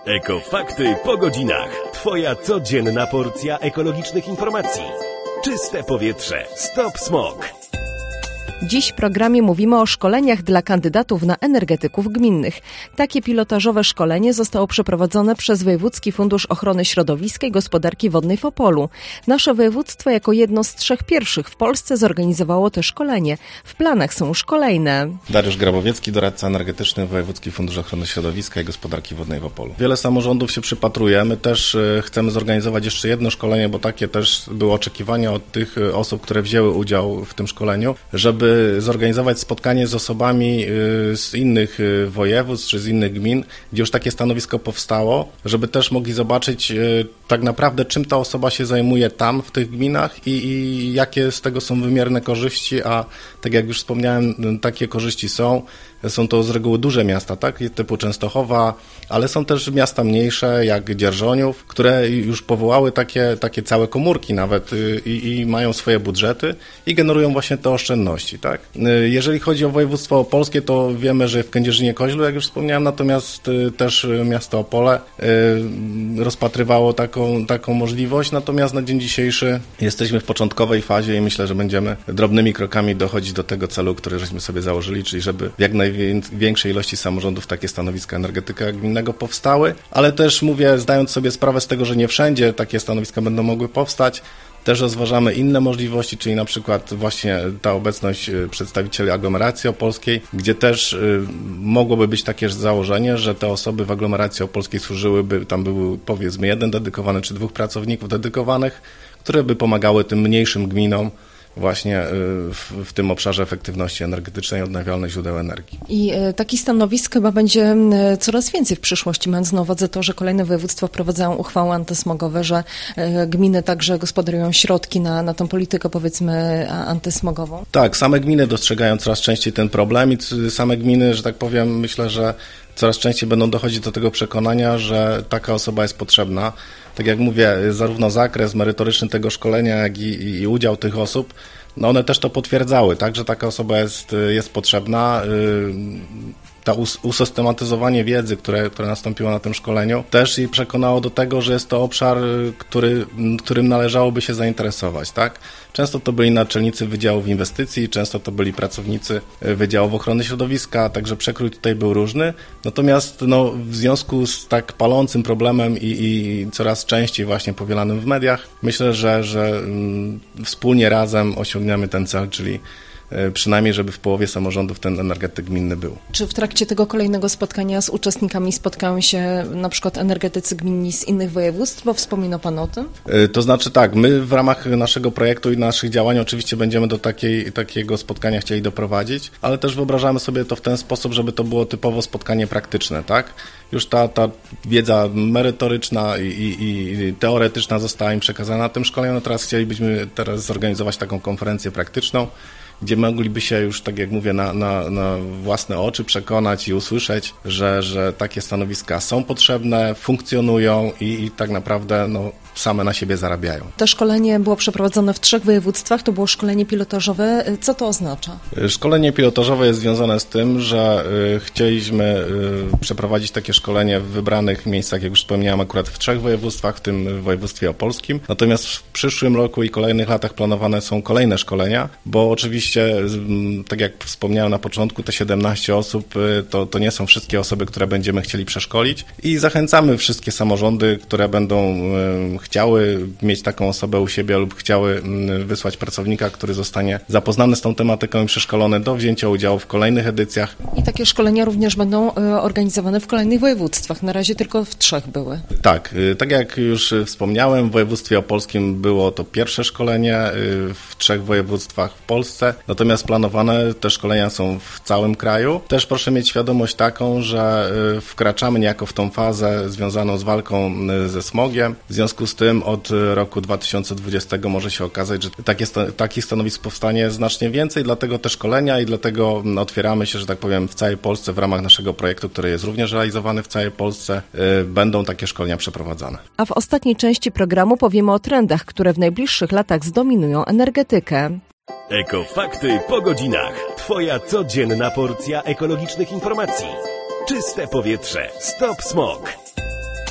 Ekofakty po godzinach. Twoja codzienna porcja ekologicznych informacji. Czyste powietrze. Stop smog. Dziś w programie mówimy o szkoleniach dla kandydatów na energetyków gminnych. Takie pilotażowe szkolenie zostało przeprowadzone przez Wojewódzki Fundusz Ochrony Środowiska i Gospodarki Wodnej w Opolu. Nasze województwo jako jedno z 3 pierwszych w Polsce zorganizowało to szkolenie. W planach są już kolejne. Dariusz Grabowiecki, doradca energetyczny Wojewódzki Fundusz Ochrony Środowiska i Gospodarki Wodnej w Opolu. Wiele samorządów się przypatruje. My też chcemy zorganizować jeszcze jedno szkolenie, bo takie też były oczekiwania od tych osób, które wzięły udział w tym szkoleniu, żeby zorganizować spotkanie z osobami z innych województw czy z innych gmin, gdzie już takie stanowisko powstało, żeby też mogli zobaczyć tak naprawdę, czym ta osoba się zajmuje tam w tych gminach i jakie z tego są wymierne korzyści, a tak jak już wspomniałem, takie korzyści są to z reguły duże miasta, tak, typu Częstochowa, ale są też miasta mniejsze jak Dzierżoniów, które już powołały takie całe komórki nawet i mają swoje budżety i generują właśnie te oszczędności, tak. Jeżeli chodzi o województwo opolskie, to wiemy, że w Kędzierzynie-Koźlu, jak już wspomniałem, natomiast też miasto Opole rozpatrywało taką możliwość, natomiast na dzień dzisiejszy jesteśmy w początkowej fazie i myślę, że będziemy drobnymi krokami dochodzić do tego celu, który żeśmy sobie założyli, czyli żeby w jak największej ilości samorządów takie stanowiska energetyka gminnego powstały, ale też mówię, zdając sobie sprawę z tego, że nie wszędzie takie stanowiska będą mogły powstać, też rozważamy inne możliwości, czyli na przykład właśnie ta obecność przedstawicieli aglomeracji opolskiej, gdzie też mogłoby być takie założenie, że te osoby w aglomeracji opolskiej służyłyby, tam były powiedzmy 1 dedykowany czy 2 pracowników dedykowanych, które by pomagały tym mniejszym gminom właśnie w tym obszarze efektywności energetycznej i odnawialnych źródeł energii. I takich stanowisk chyba będzie coraz więcej w przyszłości, mając na uwadze to, że kolejne województwa wprowadzają uchwały antysmogowe, że gminy także gospodarują środki na tą politykę, powiedzmy, antysmogową. Tak, same gminy dostrzegają coraz częściej ten problem i same gminy, że tak powiem, myślę, że coraz częściej będą dochodzić do tego przekonania, że taka osoba jest potrzebna. Tak jak mówię, zarówno zakres merytoryczny tego szkolenia, jak i udział tych osób, no one też to potwierdzały, tak, że taka osoba jest potrzebna. Usystematyzowanie wiedzy, które nastąpiło na tym szkoleniu, też jej przekonało do tego, że jest to obszar, którym należałoby się zainteresować, tak? Często to byli naczelnicy wydziałów inwestycji, często to byli pracownicy wydziałów ochrony środowiska, także przekrój tutaj był różny. Natomiast w związku z tak palącym problemem i coraz częściej właśnie powielanym w mediach, myślę, że wspólnie razem osiągniemy ten cel, czyli przynajmniej, żeby w połowie samorządów ten energetyk gminny był. Czy w trakcie tego kolejnego spotkania z uczestnikami spotkają się na przykład energetycy gminni z innych województw, bo wspominał Pan o tym? To znaczy tak, my w ramach naszego projektu i naszych działań oczywiście będziemy do takiego spotkania chcieli doprowadzić, ale też wyobrażamy sobie to w ten sposób, żeby to było typowo spotkanie praktyczne, tak? Już ta wiedza merytoryczna i teoretyczna została im przekazana na tym szkoleniu, no teraz chcielibyśmy zorganizować taką konferencję praktyczną, gdzie mogliby się już, tak jak mówię, na własne oczy przekonać i usłyszeć, że takie stanowiska są potrzebne, funkcjonują i tak naprawdę same na siebie zarabiają. To szkolenie było przeprowadzone w 3 województwach, to było szkolenie pilotażowe. Co to oznacza? Szkolenie pilotażowe jest związane z tym, że chcieliśmy przeprowadzić takie szkolenie w wybranych miejscach, jak już wspomniałem, akurat w 3 województwach, w tym w województwie opolskim. Natomiast w przyszłym roku i kolejnych latach planowane są kolejne szkolenia, bo oczywiście, tak jak wspomniałem na początku, te 17 osób to nie są wszystkie osoby, które będziemy chcieli przeszkolić i zachęcamy wszystkie samorządy, które będą chciały mieć taką osobę u siebie lub chciały wysłać pracownika, który zostanie zapoznany z tą tematyką i przeszkolony, do wzięcia udziału w kolejnych edycjach. I takie szkolenia również będą organizowane w kolejnych województwach. Na razie tylko w 3 były. Tak jak już wspomniałem, w województwie opolskim było to pierwsze szkolenie, w 3 województwach w Polsce, natomiast planowane te szkolenia są w całym kraju. Też proszę mieć świadomość taką, że wkraczamy niejako w tą fazę związaną z walką ze smogiem. W związku z tym od roku 2020 może się okazać, że takich stanowisk powstanie znacznie więcej, dlatego te szkolenia i dlatego otwieramy się, że tak powiem, w całej Polsce w ramach naszego projektu, który jest również realizowany w całej Polsce, będą takie szkolenia przeprowadzane. A w ostatniej części programu powiemy o trendach, które w najbliższych latach zdominują energetykę. Ekofakty po godzinach. Twoja codzienna porcja ekologicznych informacji. Czyste powietrze. Stop smog.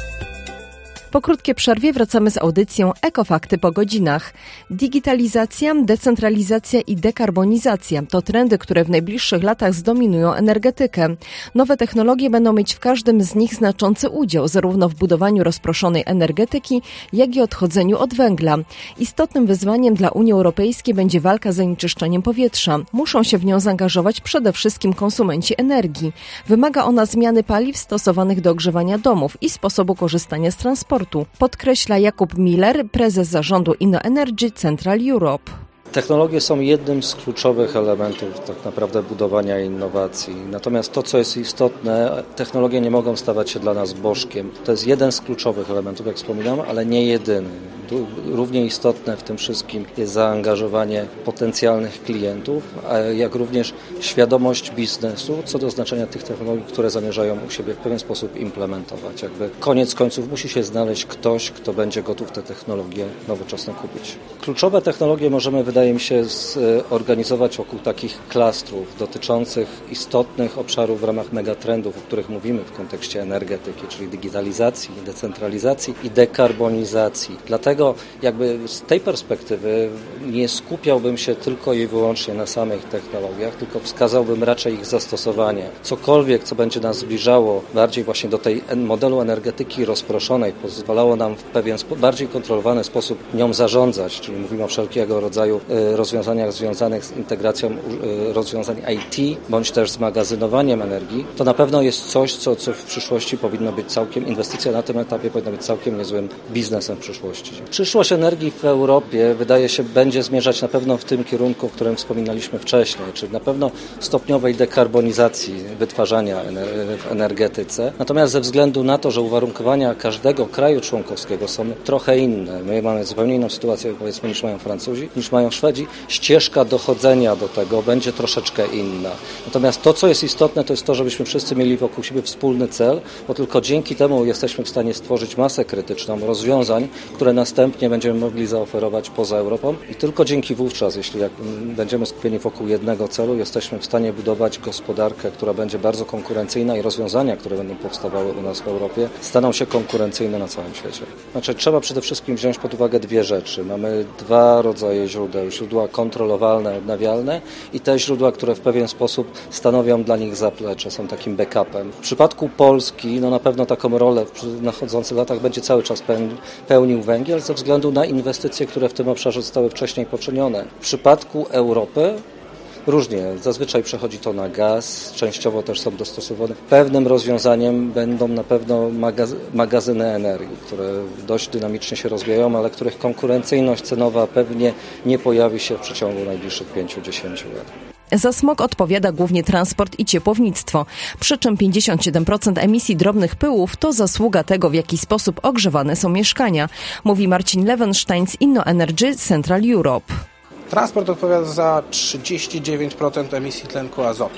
Po krótkiej przerwie wracamy z audycją Ekofakty po godzinach. Digitalizacja, decentralizacja i dekarbonizacja to trendy, które w najbliższych latach zdominują energetykę. Nowe technologie będą mieć w każdym z nich znaczący udział, zarówno w budowaniu rozproszonej energetyki, jak i odchodzeniu od węgla. Istotnym wyzwaniem dla Unii Europejskiej będzie walka z zanieczyszczeniem powietrza. Muszą się w nią zaangażować przede wszystkim konsumenci energii. Wymaga ona zmiany paliw stosowanych do ogrzewania domów i sposobu korzystania z transportu, podkreśla Jakub Miller, prezes zarządu InnoEnergy Central Europe. Technologie są jednym z kluczowych elementów tak naprawdę budowania innowacji. Natomiast to, co jest istotne, technologie nie mogą stawać się dla nas bożkiem. To jest jeden z kluczowych elementów, jak wspominam, ale nie jedyny. Równie istotne w tym wszystkim jest zaangażowanie potencjalnych klientów, jak również świadomość biznesu co do znaczenia tych technologii, które zamierzają u siebie w pewien sposób implementować. Jakby koniec końców musi się znaleźć ktoś, kto będzie gotów te technologie nowoczesne kupić. Kluczowe technologie możemy, wydaje mi się, zorganizować wokół takich klastrów dotyczących istotnych obszarów w ramach megatrendów, o których mówimy w kontekście energetyki, czyli digitalizacji, decentralizacji i dekarbonizacji. Dlatego jakby z tej perspektywy nie skupiałbym się tylko i wyłącznie na samych technologiach, tylko wskazałbym raczej ich zastosowanie. Cokolwiek, co będzie nas zbliżało bardziej właśnie do tej modelu energetyki rozproszonej, pozwalało nam w pewien bardziej kontrolowany sposób nią zarządzać, czyli mówimy o wszelkiego rodzaju rozwiązaniach związanych z integracją rozwiązań IT, bądź też z magazynowaniem energii, to na pewno jest coś, co w przyszłości powinno być inwestycja na tym etapie powinna być całkiem niezłym biznesem w przyszłości. Przyszłość energii w Europie, wydaje się, będzie zmierzać na pewno w tym kierunku, o którym wspominaliśmy wcześniej, czyli na pewno stopniowej dekarbonizacji wytwarzania w energetyce. Natomiast ze względu na to, że uwarunkowania każdego kraju członkowskiego są trochę inne, my mamy zupełnie inną sytuację, powiedzmy, niż mają Francuzi, niż mają Szwedzi, ścieżka dochodzenia do tego będzie troszeczkę inna. Natomiast to, co jest istotne, to jest to, żebyśmy wszyscy mieli wokół siebie wspólny cel, bo tylko dzięki temu jesteśmy w stanie stworzyć masę krytyczną rozwiązań, które następnie będziemy mogli zaoferować poza Europą i tylko dzięki wówczas, jeśli będziemy skupieni wokół jednego celu, jesteśmy w stanie budować gospodarkę, która będzie bardzo konkurencyjna i rozwiązania, które będą powstawały u nas w Europie, staną się konkurencyjne na całym świecie. Znaczy, trzeba przede wszystkim wziąć pod uwagę dwie rzeczy. Mamy dwa rodzaje źródeł. Źródła kontrolowalne, odnawialne i te źródła, które w pewien sposób stanowią dla nich zaplecze, są takim backupem. W przypadku Polski, na pewno taką rolę w nadchodzących latach będzie cały czas pełnił węgiel ze względu na inwestycje, które w tym obszarze zostały wcześniej poczynione. W przypadku Europy różnie. Zazwyczaj przechodzi to na gaz, częściowo też są dostosowane. Pewnym rozwiązaniem będą na pewno magazyny energii, które dość dynamicznie się rozwijają, ale których konkurencyjność cenowa pewnie nie pojawi się w przeciągu najbliższych 5-10 lat. Za smog odpowiada głównie transport i ciepłownictwo. Przy czym 57% emisji drobnych pyłów to zasługa tego, w jaki sposób ogrzewane są mieszkania, mówi Marcin Lewenstein z InnoEnergy Central Europe. Transport odpowiada za 39% emisji tlenku azotu.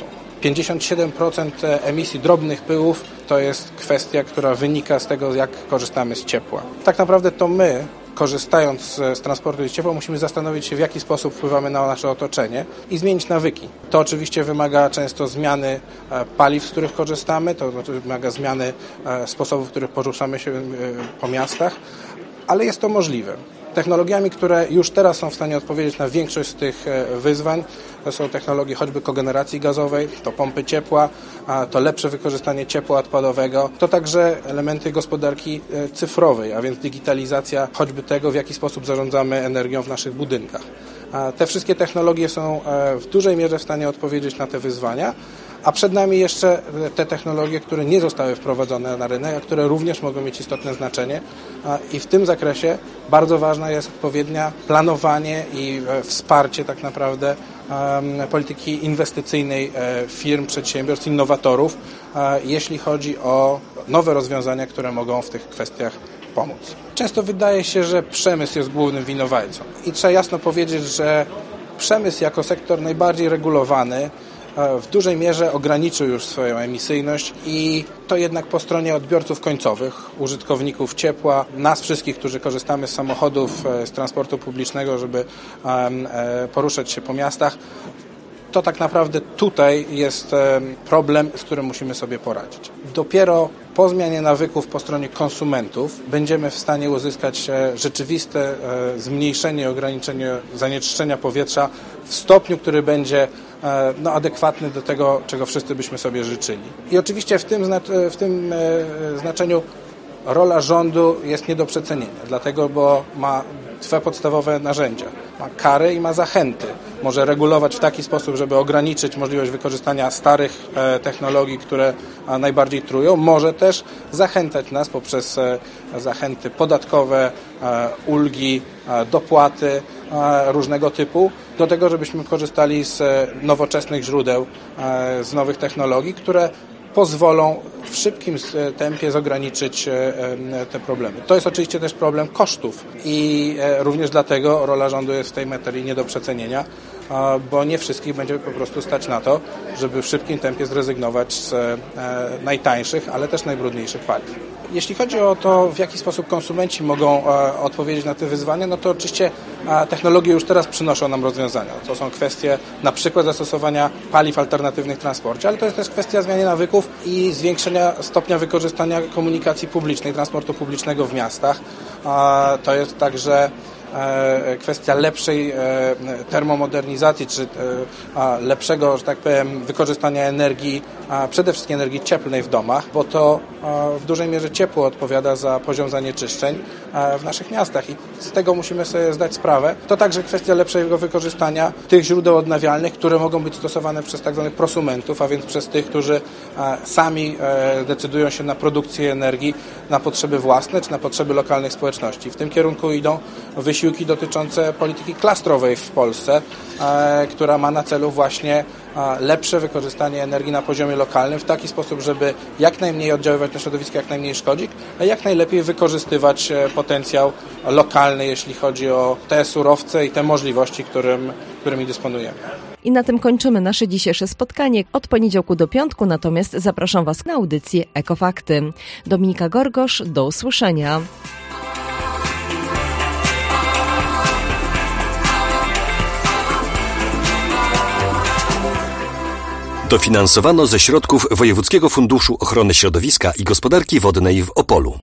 57% emisji drobnych pyłów to jest kwestia, która wynika z tego, jak korzystamy z ciepła. Tak naprawdę to my, korzystając z transportu i z ciepła, musimy zastanowić się, w jaki sposób wpływamy na nasze otoczenie i zmienić nawyki. To oczywiście wymaga często zmiany paliw, z których korzystamy, to wymaga zmiany sposobów, w których poruszamy się po miastach, ale jest to możliwe. Technologiami, które już teraz są w stanie odpowiedzieć na większość z tych wyzwań, to są technologie choćby kogeneracji gazowej, to pompy ciepła, to lepsze wykorzystanie ciepła odpadowego, to także elementy gospodarki cyfrowej, a więc digitalizacja choćby tego, w jaki sposób zarządzamy energią w naszych budynkach. Te wszystkie technologie są w dużej mierze w stanie odpowiedzieć na te wyzwania, a przed nami jeszcze te technologie, które nie zostały wprowadzone na rynek, a które również mogą mieć istotne znaczenie i w tym zakresie bardzo ważne jest odpowiednie planowanie i wsparcie tak naprawdę polityki inwestycyjnej firm, przedsiębiorstw, innowatorów, jeśli chodzi o nowe rozwiązania, które mogą w tych kwestiach pomóc. Często wydaje się, że przemysł jest głównym winowajcą i trzeba jasno powiedzieć, że przemysł jako sektor najbardziej regulowany w dużej mierze ograniczył już swoją emisyjność i to jednak po stronie odbiorców końcowych, użytkowników ciepła, nas wszystkich, którzy korzystamy z samochodów, z transportu publicznego, żeby poruszać się po miastach, to tak naprawdę tutaj jest problem, z którym musimy sobie poradzić. Dopiero po zmianie nawyków po stronie konsumentów będziemy w stanie uzyskać rzeczywiste zmniejszenie i ograniczenie zanieczyszczenia powietrza w stopniu, który będzie adekwatny do tego, czego wszyscy byśmy sobie życzyli. I oczywiście w tym znaczeniu rola rządu jest nie do przecenienia, dlatego, bo ma dwa podstawowe narzędzia. Ma kary i ma zachęty. Może regulować w taki sposób, żeby ograniczyć możliwość wykorzystania starych technologii, które najbardziej trują. Może też zachęcać nas poprzez zachęty podatkowe, ulgi, dopłaty różnego typu do tego, żebyśmy korzystali z nowoczesnych źródeł, z nowych technologii, które pozwolą w szybkim tempie ograniczyć te problemy. To jest oczywiście też problem kosztów i również dlatego rola rządu jest w tej materii nie do przecenienia, bo nie wszystkich będzie po prostu stać na to, żeby w szybkim tempie zrezygnować z najtańszych, ale też najbrudniejszych paliw. Jeśli chodzi o to, w jaki sposób konsumenci mogą odpowiedzieć na te wyzwania, no to oczywiście technologie już teraz przynoszą nam rozwiązania. To są kwestie na przykład zastosowania paliw alternatywnych w transporcie, ale to jest też kwestia zmiany nawyków i zwiększenia stopnia wykorzystania komunikacji publicznej, transportu publicznego w miastach. To jest także kwestia lepszej termomodernizacji, czy lepszego, że tak powiem, wykorzystania energii, przede wszystkim energii cieplnej w domach, bo to w dużej mierze ciepło odpowiada za poziom zanieczyszczeń w naszych miastach i z tego musimy sobie zdać sprawę. To także kwestia lepszego wykorzystania tych źródeł odnawialnych, które mogą być stosowane przez tak zwanych prosumentów, a więc przez tych, którzy sami decydują się na produkcję energii na potrzeby własne, czy na potrzeby lokalnych społeczności. W tym kierunku idą wysiłki dotyczące polityki klastrowej w Polsce, która ma na celu właśnie lepsze wykorzystanie energii na poziomie lokalnym w taki sposób, żeby jak najmniej oddziaływać na środowisko, jak najmniej szkodzić, a jak najlepiej wykorzystywać potencjał lokalny, jeśli chodzi o te surowce i te możliwości, którymi dysponujemy. I na tym kończymy nasze dzisiejsze spotkanie. Od poniedziałku do piątku natomiast zapraszam Was na audycję Ekofakty. Dominika Gorgosz, do usłyszenia. Dofinansowano ze środków Wojewódzkiego Funduszu Ochrony Środowiska i Gospodarki Wodnej w Opolu.